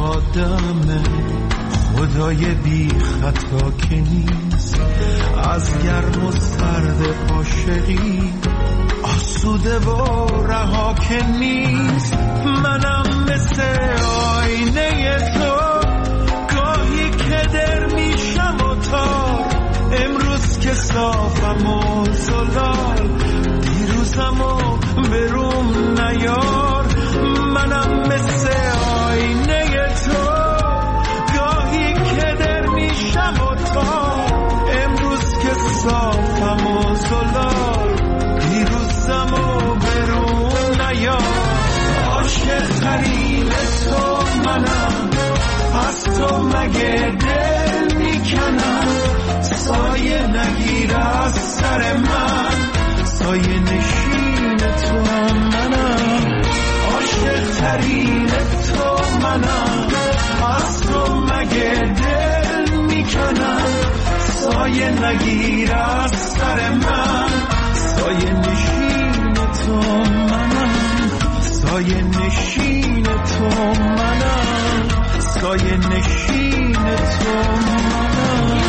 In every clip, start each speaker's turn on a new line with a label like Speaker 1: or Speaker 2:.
Speaker 1: آدمه خدای بی خطا که نیست، از گرم و سرد عاشقی آسوده و رها که نیست. منم مثل آینه تو گاهی که در میشم و تار، امروز که صافم و زلال، دیروزم و بروم نیار. منم مثل آینه تو گاهی که در میشم و تار، امروز که صافم و زلال، دیروزم و بروم نیار. عاشق ترین تو منم، از تو مگه دل میکنم، سایه نگیر از سر من، سایه نشین تو منم. عاشق ترین تو منم، از تو مگه دل میکنم، سایه نگیر از سر من، سایه نشین تو منم، سایه نشین تو منم، سایه نشین تو منم.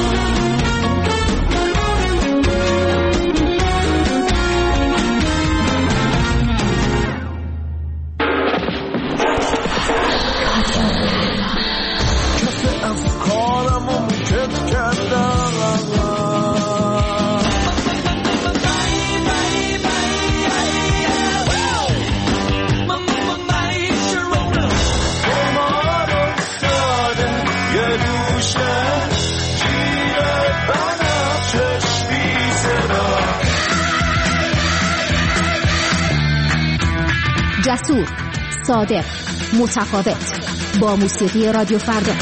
Speaker 1: کف افکارمو موکت کردم،
Speaker 2: جسور، صادق، متفاوت، با موسیقی رادیو فردا.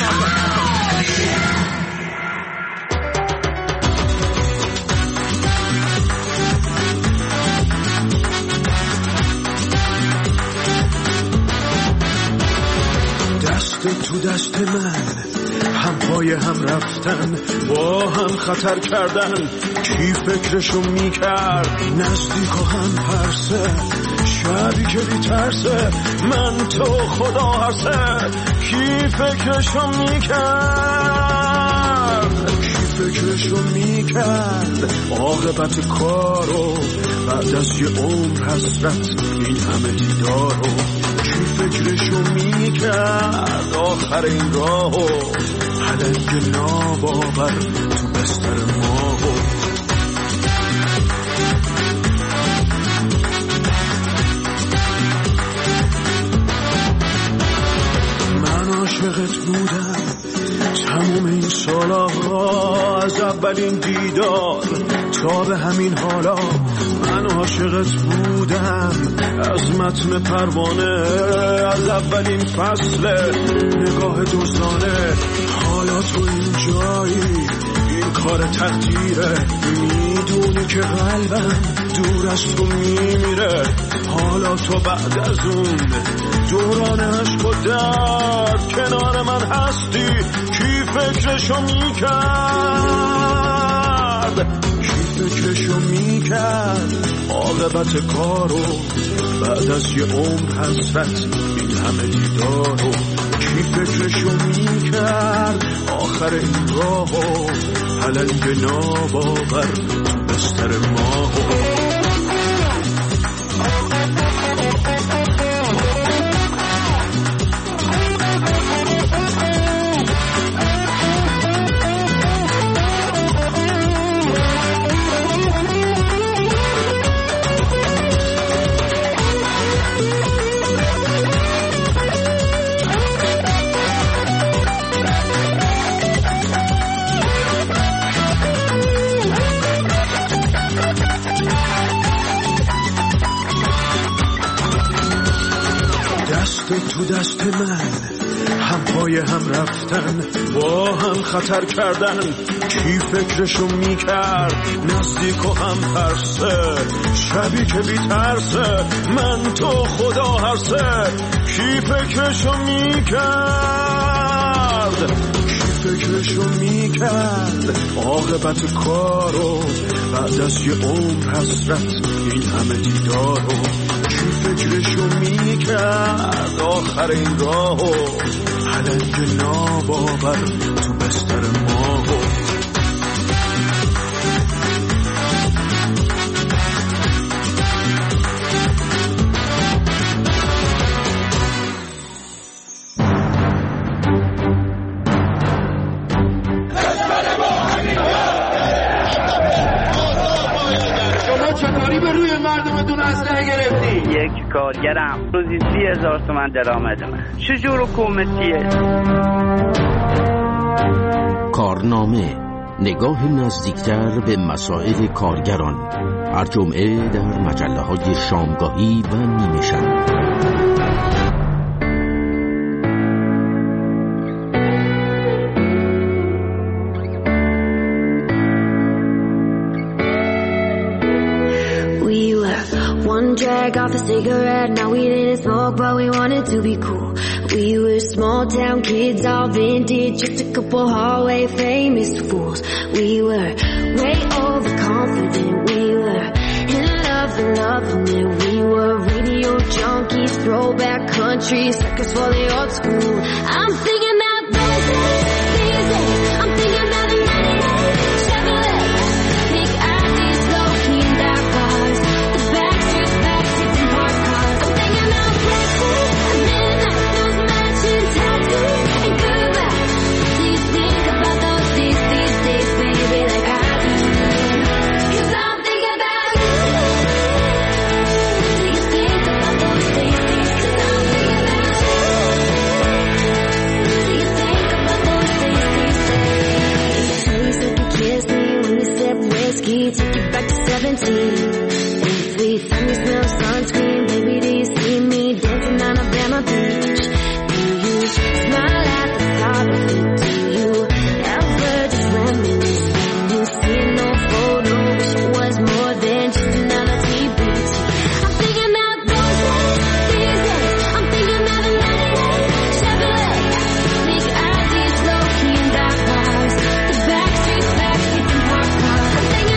Speaker 1: دست تو دست من، هم پای هم رفتن، با هم خطر کردن، کی فکرشو میکرد نزدیک و هم پرسه، شبی که بیترسه من تو خدا هرسه، کی فکرشو میکرد، کی فکرشو میکرد عاقبت کارو، بعد از یه عمر حسرت این همه دیدارو، کی فکرشو میکرد آخر این راهو، پلنگ ناباور تو بستر ماهو. عاشقت بودم تموم این سالها، از اولین دیدار تا به همین حالا. من عاشقت بودم از متن پروانه، از اولین فصل نگاه دوستانه. حالا تو این جایی، این کار تقدیره، میدونی که قلبم دور از تو میمیره. حالا تو بعد از اون دوران عشق و درد کنار من هستی، کی فکرشو میکرد، کی فکرشو میکرد عاقبت کارو، بعد از یه عمر حسرت این همه دیدارو، کی فکرشو میکرد آخر این راهو، پلنگ ناباور تو بستر ماهو. تو دست من، هم پای هم رفتن، با هم خطر کردن، کی فکرشو میکرد نزدیک و هم ترسه، شبی که بیترسه من تو خدا هرسه، کی فکرشو میکرد، کی فکرشو میکرد عاقبت کارو، بعد از یه عمر حسرت این همه دیدارو، کی فکرشو میکرد آخر این راهو، پلنگ ناباور تو بستر ما.
Speaker 3: یک کارگرم روزی 30,000 تومان درآمد من. چجور حکومتیه؟
Speaker 4: کارنامه، نگاه نزدیکتر به مسائل کارگران، هر جمعه در مجله‌های شامگاهی و نیمه شب.
Speaker 5: Drag off a cigarette, now we didn't smoke, but we wanted to be cool. We were small town kids, all vintage, just a couple hallway famous fools. We were way overconfident, we were in love and loving it. We were radio junkies, throwback country, suckers for the old school. I'm thinking about those days, these days. I'm thinking about the 98 Chevrolet, big eyes, low key in dark bars. Take it back to 17. If we finally smell sunscreen, baby, do you see me dancing on Alabama Beach? Do you smile at the thought of it? Do you ever just reminisce when you see no photo? Wish it was more than just another TBT. I'm thinking about those days, these days. I'm thinking about the 98 Chevrolet, big eyes, low key in dark bars, the backstreets and park cars. I'm thinking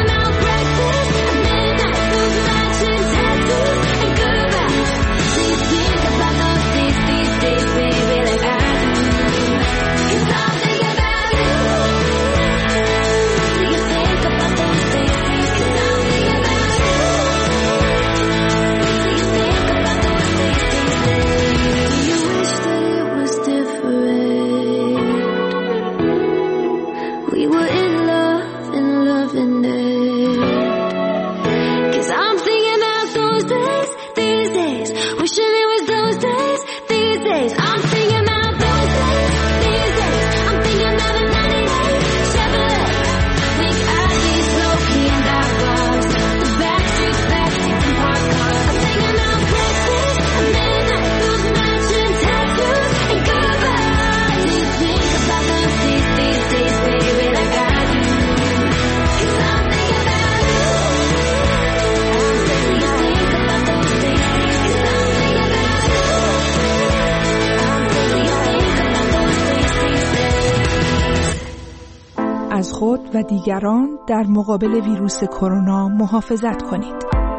Speaker 6: از خود و دیگران در مقابل ویروس کرونا محافظت کنید.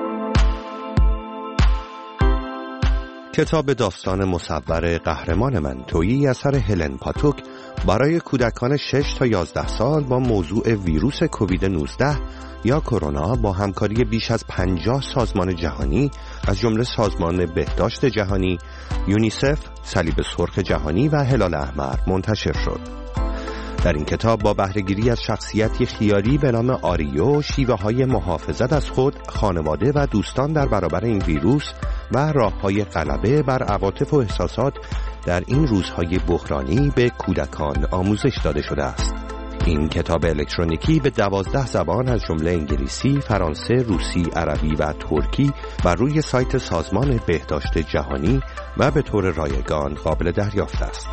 Speaker 7: کتاب داستان مصور قهرمان من تویی اثر هلن پاتوک برای کودکان 6 تا 11 سال با موضوع ویروس کووید 19 یا کرونا با همکاری بیش از 50 سازمان جهانی از جمله سازمان بهداشت جهانی، یونیسف، صلیب سرخ جهانی و هلال احمر منتشر شد. در این کتاب با بهره‌گیری از شخصیتی خیالی به نام آریو، شیوه‌های محافظت از خود، خانواده و دوستان در برابر این ویروس و راه‌های غلبه بر عواطف و احساسات در این روزهای بحرانی به کودکان آموزش داده شده است. این کتاب الکترونیکی به 12 زبان از جمله انگلیسی، فرانسه، روسی، عربی و ترکی بر روی سایت سازمان بهداشت جهانی و به طور رایگان قابل دریافت است.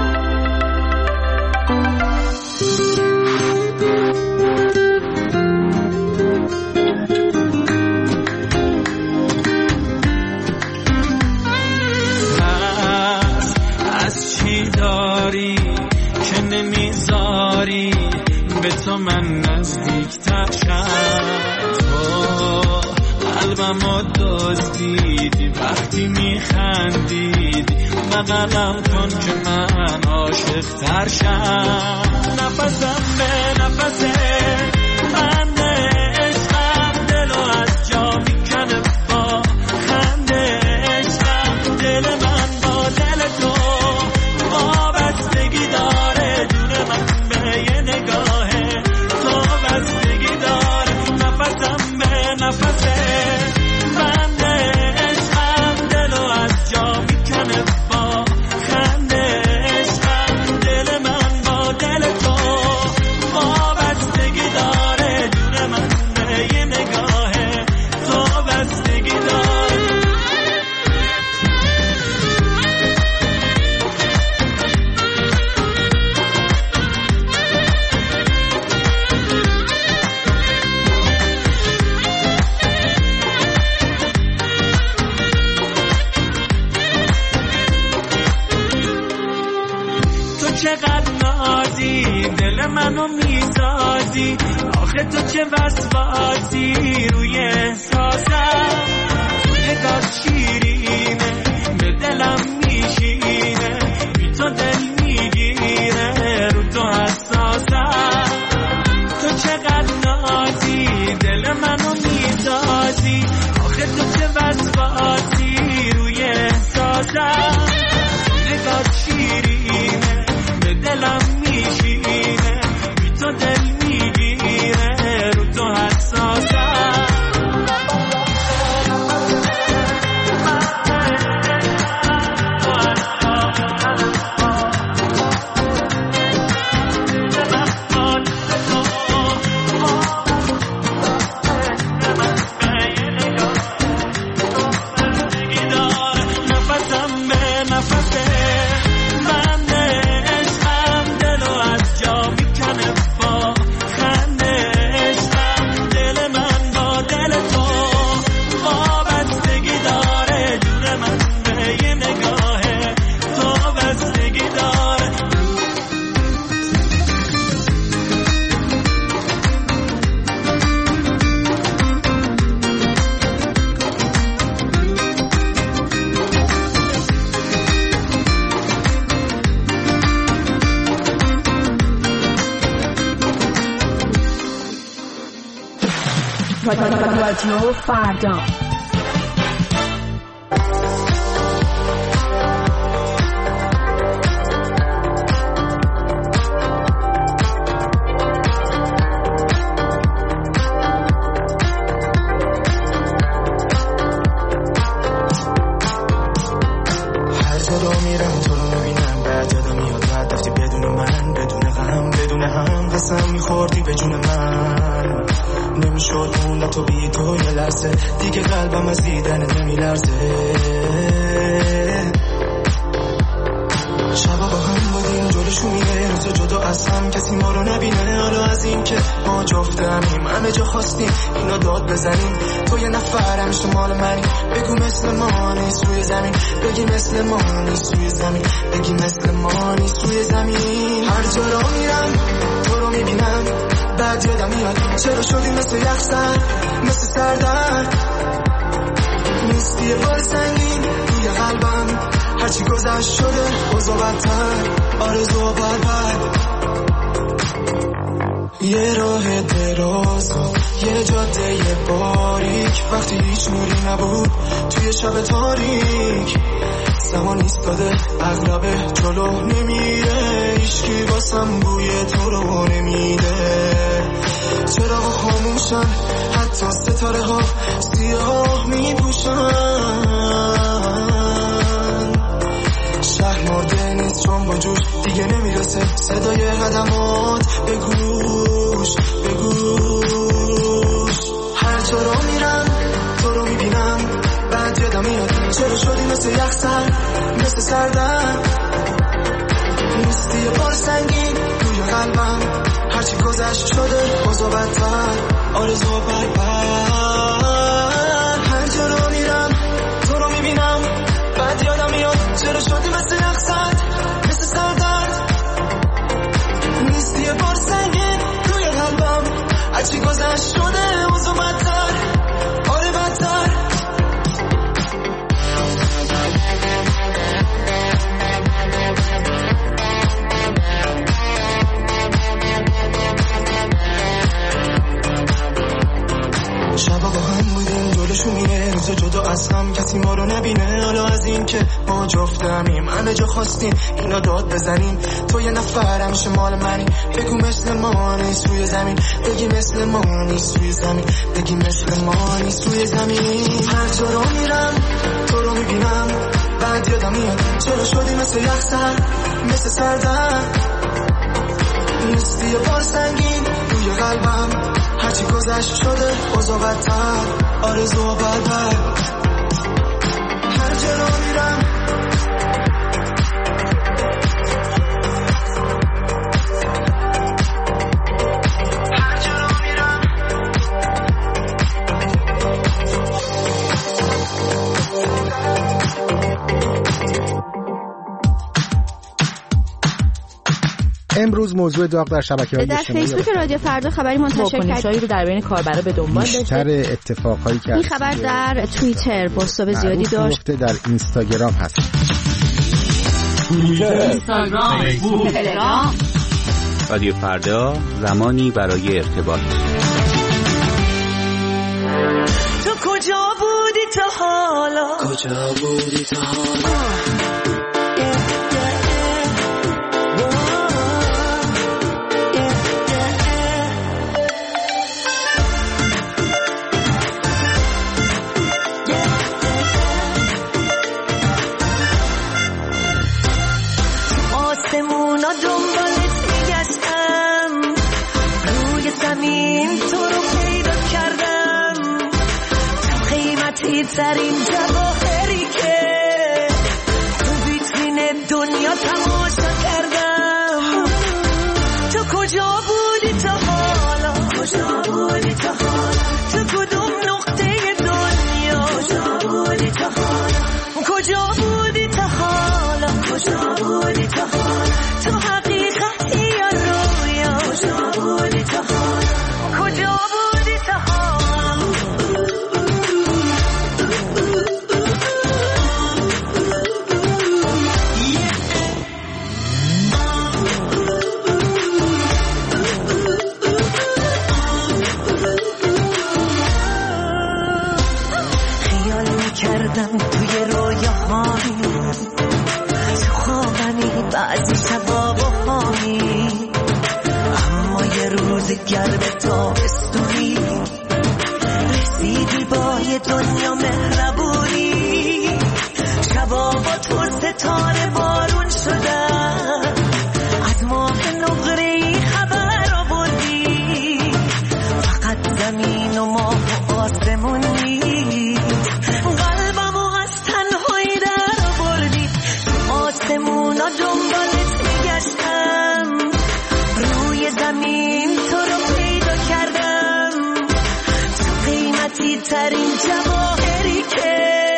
Speaker 8: از چی داری که نمیذاری به تو من نزدیک تر شم؟ قلبمو دزدیدی، وقتی میخندیدی بغلم کن که من عاشق تر شم. نفسم به نفسه بند عشقم، دلو از جا میکنه با خنده عشقم. دل من با دل تو وابستگی داره، جون من به یه نگاهه تو بستگی داره. نفسم به نفسه بند عشقم، دلو از جا میکنه با خنده عشقم. دل من با دل تو وابستگی داره، جون من به یه نگاهه تو بستگی داره. چقدر نازی دل منو میسازی، آخه تو چه وسواسی روی احساسم. نگاه شیرینه به دلم میشینه، بی تو دل میگیره رو تو حساسم. تو چقدر نازی دل منو میسازی، آخه تو چه وسواسی روی احساسم. نگاه شیرینه دلم میشینه، بی تو دل میگیره رو تو حساسم. نفسم به نفسه
Speaker 2: رادیو فردا.
Speaker 9: دیگه قلبم از دیدن نمیلرزه. شبا با هم بودیم جلوشون میره، روزا جدا از هم کسی ما رو نبینه. حالا از این که ما جفتمیم همه جا خواستیم اینو داد بزنیم. تو یه نفر همیشه مال منی، بگو مثل ما نیست روی زمین. بگی مثل ما نیست روی زمین. بگی مثل ما نیست روی زمین. هر جا را میرم تو رو میبینم، بعد یادم میاد چرا شدی مثل یخسر، مثل سردرد. نیستی یه بار سنگین روی قلبم، هرچی گذشت شده اوضاع بدتر، آرزو بد. یه راه دراز و یه جاده باریک، وقتی هیچ نوری نبود توی شب تاریک. زمان ایستاده اغلبه جلو نمیره، هیچکی واسم بوی تو رو نمیده. چراغ خاموشن حتی ستاره ها سیاه میپوشن. شهر مرده نیست چون با جوش دیگه نمیرسه صدای قدمات به گوش به گوش. هر جا را میرم تو رو میبینم، بعد یادم میاد چرا شدی مثل یخسر، مثل سردرد. نیستی یه بار سنگین روی قلبم، هرچی گذشت شده اوضاع بدتر، آرزو بد. هر جا را میرم تو رو میبینم، بعد یادم میاد چرا شدی مثل یخسر، مثل سردرد. نیستی یه بار سنگین روی قلبم، هرچی گذشت شده اوضاع بدتر، آره بدتر. جفتمیم، همه جا خواستیم اینا داد بزنیم. تو یه نفر همیشه مال منی، بگو مثل ما نیست روی زمین، بگی مثل ما نیست روی زمین، بگی مثل ما نیست روی زمین. هر جا رو میرم تو رو میبینم، بعد یادم میاد چرا شدی مثل یخسر، مثل سردم نیستی یه بار سنگین روی قلبم. هرچی گذشت شده اوضاع بدتر، آرزوها بربر. هر جا رو میرم
Speaker 10: امروز موضوع داغ در شبکه‌های اجتماعی
Speaker 2: در فیسبوک رادیو فردا خبری منتشر
Speaker 11: کردیم رو در بین کاربرا به دنبال داشته.
Speaker 10: بیشتر اتفاقایی که
Speaker 2: این خبر در توییتر پست‌های زیادی داشت،
Speaker 10: در اینستاگرام هست.
Speaker 11: اینستاگرام، فیسبوک، تلگرام.
Speaker 12: رادیو فردا، زمانی برای ارتباط.
Speaker 8: تو کجا بودی تا حالا؟
Speaker 9: کجا بودی تا حالا؟
Speaker 8: ترین جواهری که تو ویترین دنیا تماشا کردم. تو کجا بودی تا حالا؟ کجا بودی تا حالا؟ تو کدوم نقطه دنیا؟ کجا بودی تا حالا؟ کجا بودی تا حالا؟ کجا بودی تا حالا؟ تو حقیقتی یا رویا؟ کجا بودی تا حالا؟ کجا بودی تا حالا؟ کردم توی رویاهایی، تو خوابمی بعضی شبا بهایی، اما یه روز گرم تابستونی رسیدی با یه دنیا مهربونی. شبا با تو ستاره بارون شدن، از ماه نقره‌ای خبر آوردی، فقط زمین و ماه و آسمون آسمونا دنبالت میگشتم، روی زمین تو رو پیدا کردم. تو قیمتی ترین جواهری که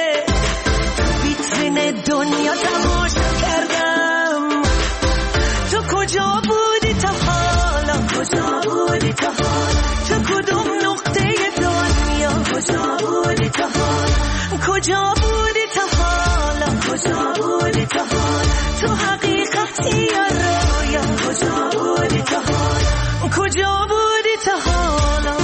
Speaker 8: تو ویترین دنیا تماشا کردم. تو کجا بودی تا حالا؟ کجا بودی تا حالا؟ تو کدوم نقطه دنیا؟ کجا بودی تا حالا؟ کجا بودی تا حالا؟ کجا بودی تا حالا؟ تو حقیقتی یا رویا؟ کجا بودی تا حالا؟ کجا بودی تا حالا؟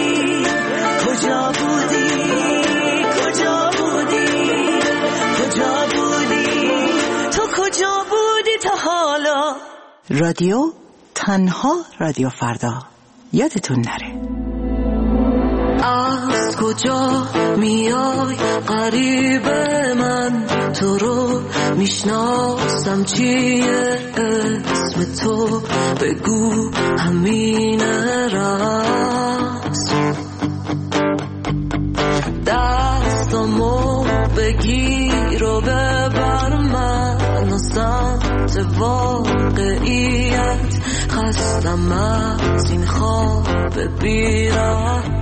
Speaker 8: کجا
Speaker 13: تا حالا. رادیو تنها رادیو فردا، یادتون نره.
Speaker 14: از کجا میای غریب من، تو رو میشناسم چیه اسم تو، بگو همینه راست. دستامو بگیر و ببر من و سمت واقعیت، خستم از این خواب بیرم.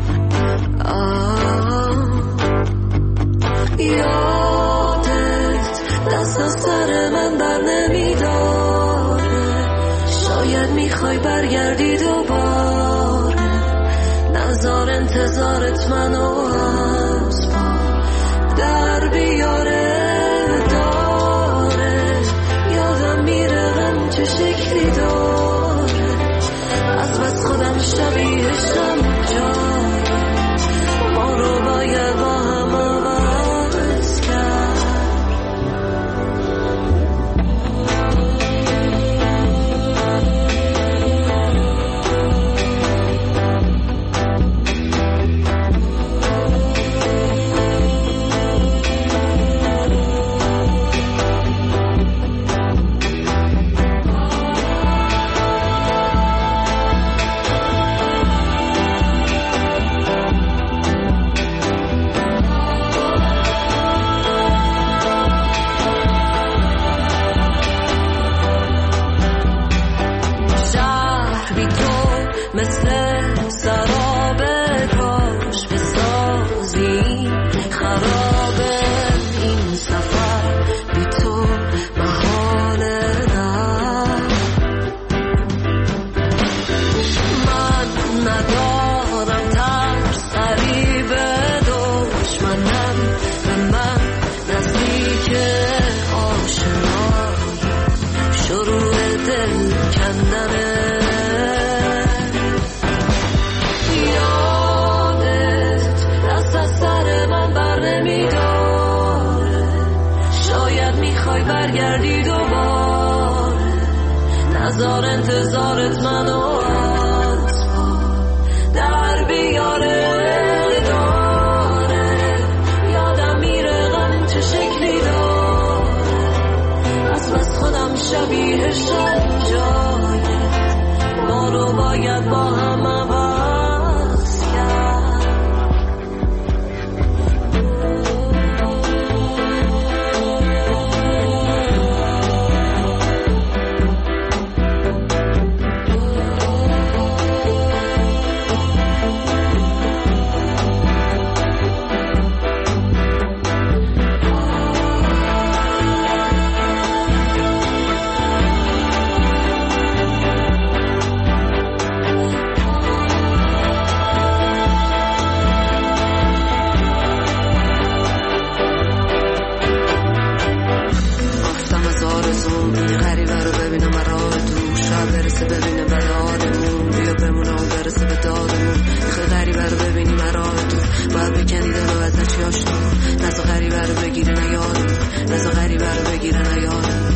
Speaker 14: یادت دست از سر من بر نمیداره، شاید میخوای برگردی دوباره، نظر انتظارت منو از پا در بیاره داره. یادم میره غم چه شکلی داره، از بس خودم شبیهشم جاره، ما رو باید با هم عوض کرد. برگردی دوباره، نظر انتظارت منو از پا در بیاره داره. یادم میره غم چه شکلی داره، از بس خودم شبیهشم جایه، ما رو باید با هم عوض کرد. ببینه برادمون، بیا بمونه و برسه به دادمون. میخوای غریبه رو ببینی مراه تو، باید بکنی دلو ازش یاشتو، نزا غریبه رو بگیره نیادمون، نزا غریبه رو بگیره نیادمون.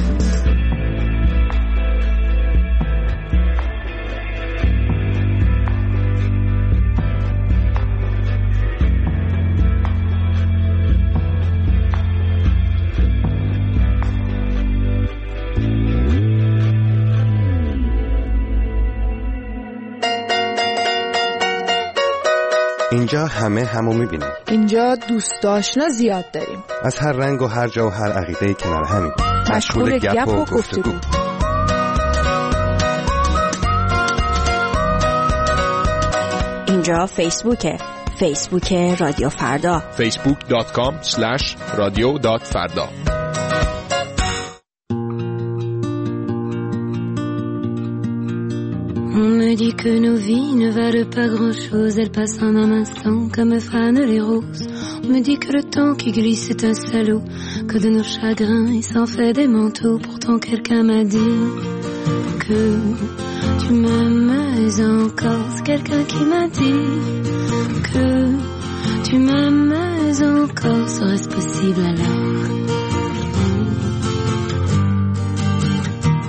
Speaker 7: اینجا همه همو میبینیم.
Speaker 6: اینجا دوست آشنا زیاد داریم،
Speaker 7: از هر رنگ و هر جا و هر عقیده‌ای کنار همیم، مشغول گپ و گفتگو.
Speaker 2: اینجا فیسبوک رادیو فردا،
Speaker 15: facebook.com/radio.farda.
Speaker 5: On me dit que nos vies ne valent pas grand-chose, elles passent en un instant comme fanent les roses. On me dit que le temps qui glisse est un salaud, que de nos chagrins il s'en fait des manteaux. Pourtant quelqu'un m'a dit que tu m'aimes encore. C'est quelqu'un qui m'a dit que tu m'aimes encore. Serait-ce possible alors?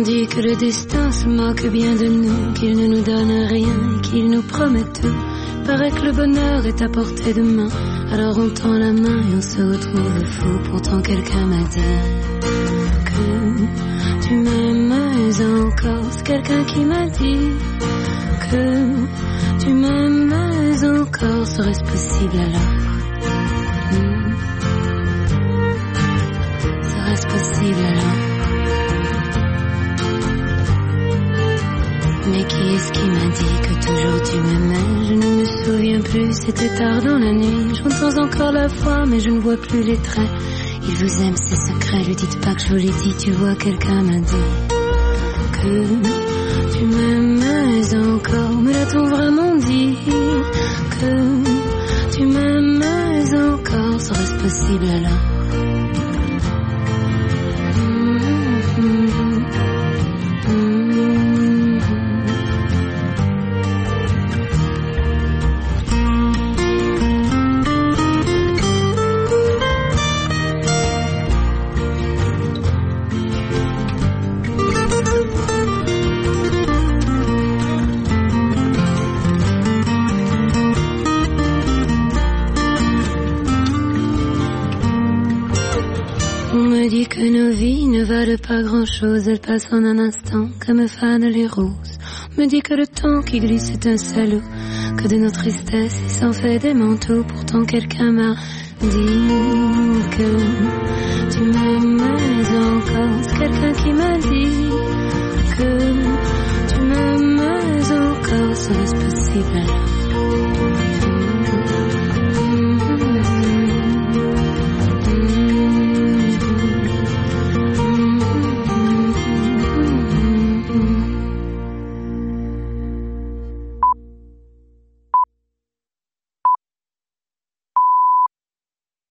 Speaker 5: dit que le destin se moque bien de nous, qu'il ne nous donne rien et qu'il nous promet tout. Paraît que le bonheur est à portée de main, alors on tend la main et on se retrouve fou. Pourtant quelqu'un m'a dit que tu m'aimes encore. C'est quelqu'un qui m'a dit que tu m'aimes encore. Serait-ce possible alors? Serait-ce possible alors? Mais qui est-ce qui m'a dit que toujours tu m'aimais? Je ne me souviens plus, c'était tard dans la nuit. J'entends encore la voix, mais je ne vois plus les traits. Il vous aime, c'est secret, lui dites pas que je vous l'ai dit. Tu vois, quelqu'un m'a dit que tu m'aimais encore. Mais l'a-t-on vraiment dit que tu m'aimais encore? Serait-ce possible alors? Que nos vies ne valent pas grand-chose, elles passent en un instant comme fanent les roses. On me dit que le temps qui glisse est un salaud, que de nos tristesses il s'en fait des manteaux. Pourtant quelqu'un m'a dit que tu m'aimais encore. C'est quelqu'un qui m'a dit que tu m'aimais encore. Serait-ce possible alors?